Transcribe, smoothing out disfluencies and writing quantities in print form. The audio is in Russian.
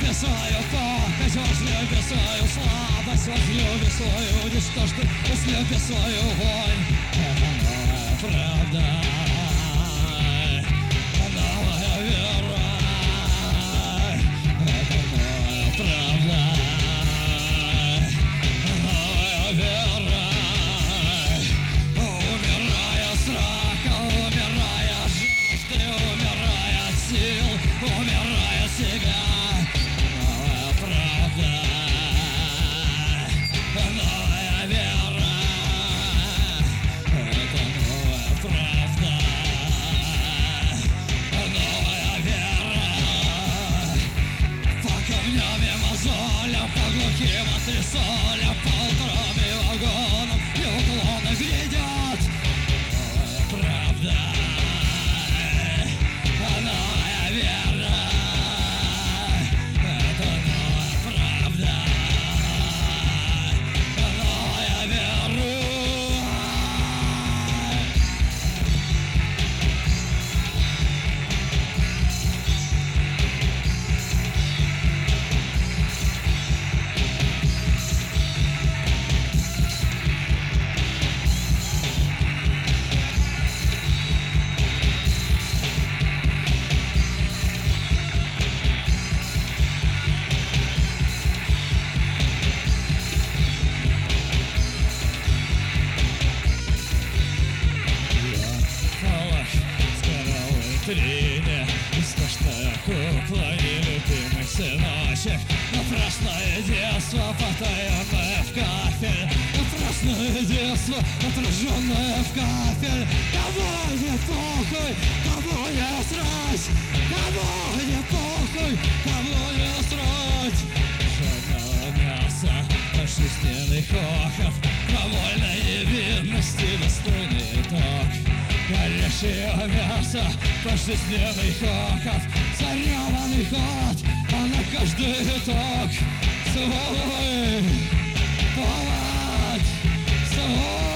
возлюби свою похоть, возлюби свою слабость, возлюби свою ничтожность, возлюби свою вонь. Это новая правда, новая вера. Это новая правда, новая вера. Умирая с рака, умирая от жажды, умирая от сил, умирая от себя. Новая правда, новая вера. Это новая правда, новая вера. По камням и мозолям, по глухим антресолям, по утрам и вагонам неуклонно грядет. Новая правда, новая вера. Это новая правда, новая вера. Витрине истошная кукла нелюбимый сыночек. Напрасное детство, потаенное в кафель. Напрасное детство, отраженное в кафель. Кому не похуй, кому не срать, кому не похуй, кому не срать. Жирного мяса, фашистский хохот, довольной невинности достойный итог. Горящее мясо, пожизненный хохот, зареванный ход, а на каждый итог свой повод, свой.